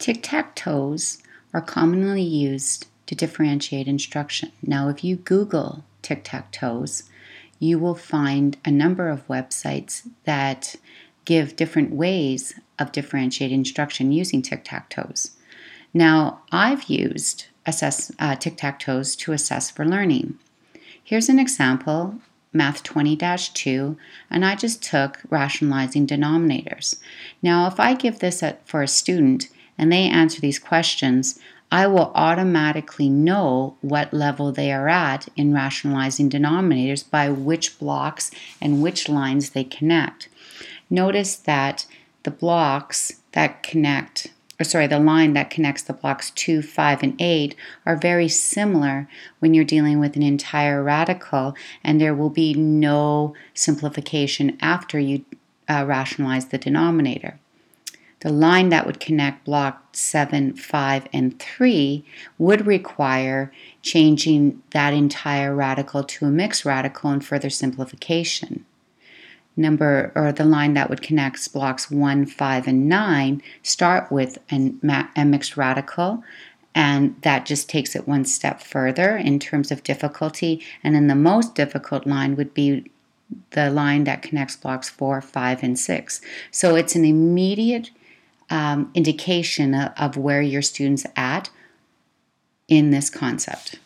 Tic-tac-toes are commonly used to differentiate instruction. Now, if you Google tic-tac-toes, you will find a number of websites that give different ways of differentiating instruction using tic-tac-toes. Now, I've used tic-tac-toes to assess for learning. Here's an example, Math 20-2, and I just took rationalizing denominators. Now, if I give this for a student and they answer these questions, I will automatically know what level they are at in rationalizing denominators by which blocks and which lines they connect. Notice that the line that connects the blocks 2, 5, and 8 are very similar when you're dealing with an entire radical, and there will be no simplification after you rationalize the denominator. The line that would connect block 7, 5, and 3 would require changing that entire radical to a mixed radical and further simplification. The line that would connect blocks 1, 5, and 9 start with a mixed radical, and that just takes it one step further in terms of difficulty. And then the most difficult line would be the line that connects blocks 4, 5, and 6. So it's an immediate indication of where your student's at in this concept.